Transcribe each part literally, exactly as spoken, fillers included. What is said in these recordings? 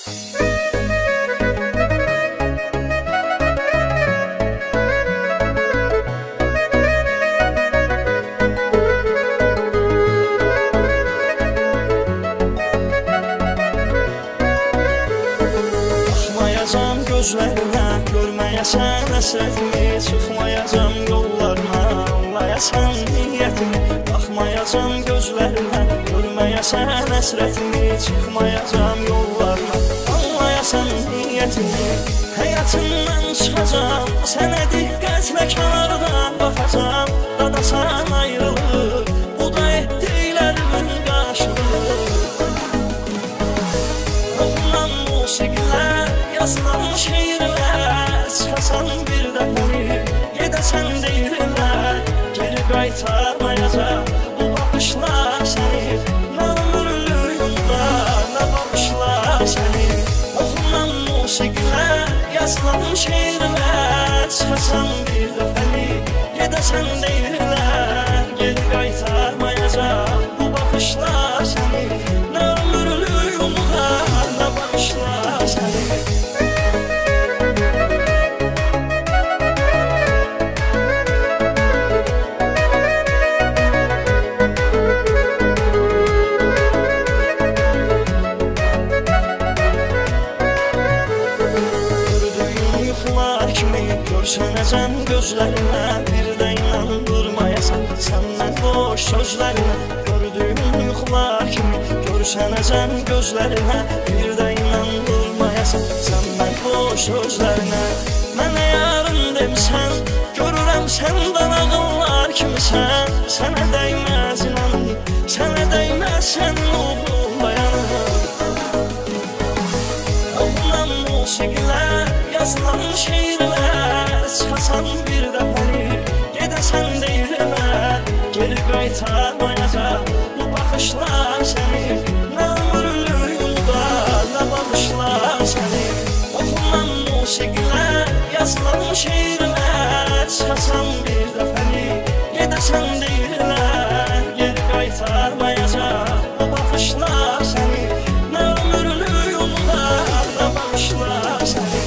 Baxmayacam gözlərinə, görməyəsən əsrətimi, çıxmayacam yollarına, anlayasan niyyətimi. Baxmayacam gözlərinə, görməyəsən əsrətimi, çıxmayacam yollarına, anlayasan niyyətimi. Həyatımdan çıxacam, sənə diqqətlə kənardan baxacam, dadasan ayrılır, bu da etdiklərimin qarşılığı. Oxunan musiqilər, yazılan şeirlər, çıxasan bir dəfəni, gedəsən deyirlər, geri qaytarmayacaq bu baxışlar səni. Nə ömürlüyümdə, nə baxışlar səni. Oxunan musiqilər, yazılan şeirlər, çıxasan bir dəfəni, gedəsən deyirlər, geri qaytarmayacaq bu baxışlar səni. Nə ömürlüyümdə, nə baxışlar səni. Görsənəcəm gözlərinə, bir də inandırmayasan səndən boş sözlərinə. Gördüyüm yuxular kimi görsənəcəm gözlərinə, bir də inandırmayasan səndən boş sözlərinə. Mənə yarın demisən, görürəm səndən ağıllar kimisən. Sənə dəyməz inanım, sənə dəyməz sənin oğlum dayanım. Oxunan musiqilər, yazılan şeirlər, çıxasan bir dəfəni, gedəsən deyirlər, geri qaytarmayacaq bu baxışlar səni. Nə ömürlüyümdə, nə baxışlar səni. Oxunan musiqilər, yazılan şeirlər, çıxasan bir dəfəni, gedəsən deyirlər, geri qaytarmayacaq bu baxışlar səni. Nə ömürlüyümdə, nə baxışlar səni.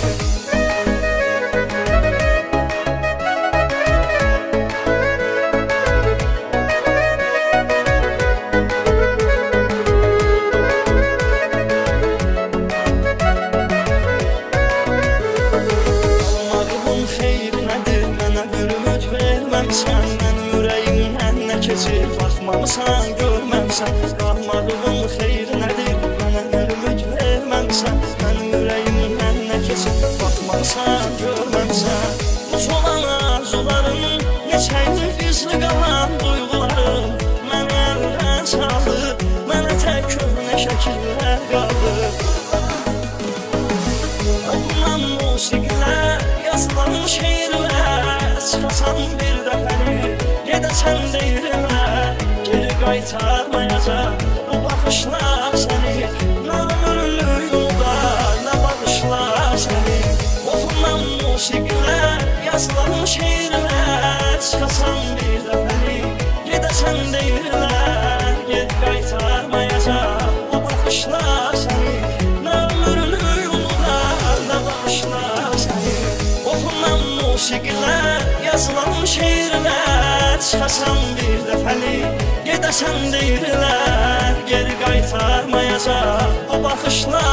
Sən mənim ürəyimdən nə keçir, baxmamısan, görməmsən. Qalmadığın xeyri nədir, mənə bir ümid verməmsən. Mənim ürəyimdən nə keçir, baxmamısan, görməmsən. Uç olan arzularım, neçəyini gizli qalan duyğularım, məni əldən salır, mənə tək köhnə şəkillər qalır. Oxunan musiqilər, yazılan şeirlər, çıxasan bir dəfəni, gedəsən deyirlər, geri qaytarmayacaq bu baxışlar səni. Nə ömürlüyümdə, nə baxışlar səni. Oxunan musiqilər, yazılan şeirlər, çıxasan bir dəfəni, gedəsən deyirlər, geri qaytarmayacaq bu baxışlar səni. Nə ömürlüyümdə, nə baxışlar səni. Oxunan musiqilər, yazılan şeirlər, çıxasan bir dəfəni, gedəsən deyirlər, geri qaytarmayacaq bu baxışlar